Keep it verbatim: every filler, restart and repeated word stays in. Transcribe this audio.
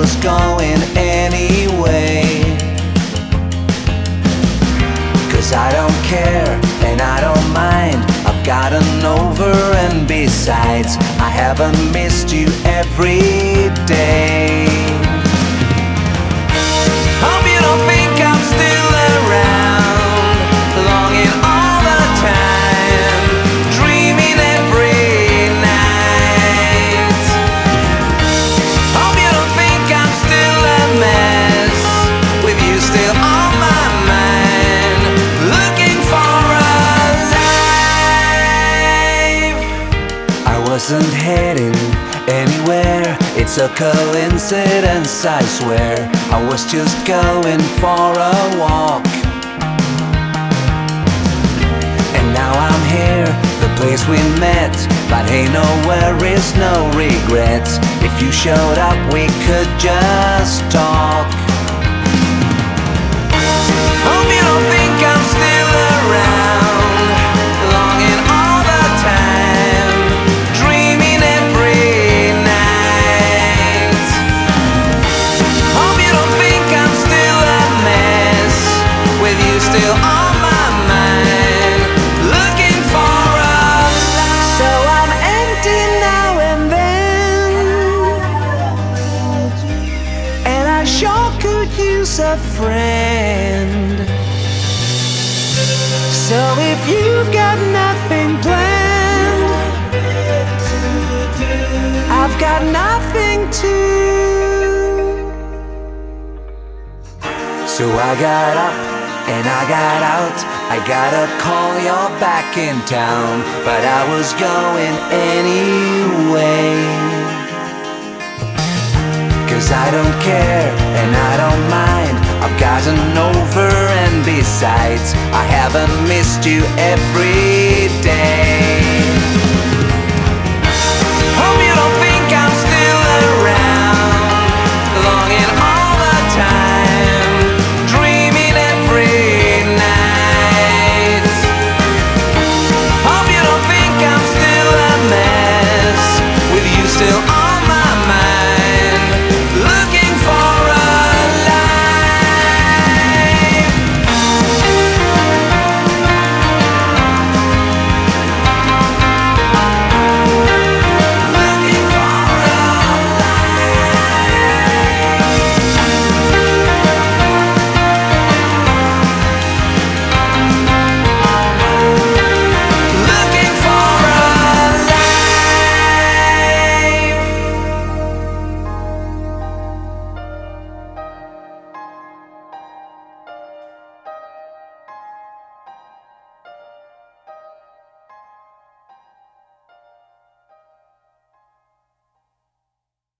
was going anyway. 'Cause I don't care and I don't mind, I've gotten over, and besides, I haven't missed you every day. Hope you don't think I'm still around, longing all the time, dreaming every night. Hope you don't think I'm still a mess, with you still on my mind, looking for a life. I wasn't heading anywhere, it's a coincidence, I swear. I was just going for a walk, and now I'm here, the place we met. But hey, no worries, no regrets. If you showed up, we could just talk. Hope you don't think I'm still around, longing all the time, dreaming every night. Hope you don't think I'm still a mess, with you still on my mind, looking for a life. So I'm empty now and then, and I sure could use a friend. So if you've got nothing planned, I've got nothing to. So I got up and I got out, I got a call, you're back in town, but I was going anyway. 'Cause I don't care and I don't mind, I've gotten over, and besides, I haven't missed you every day.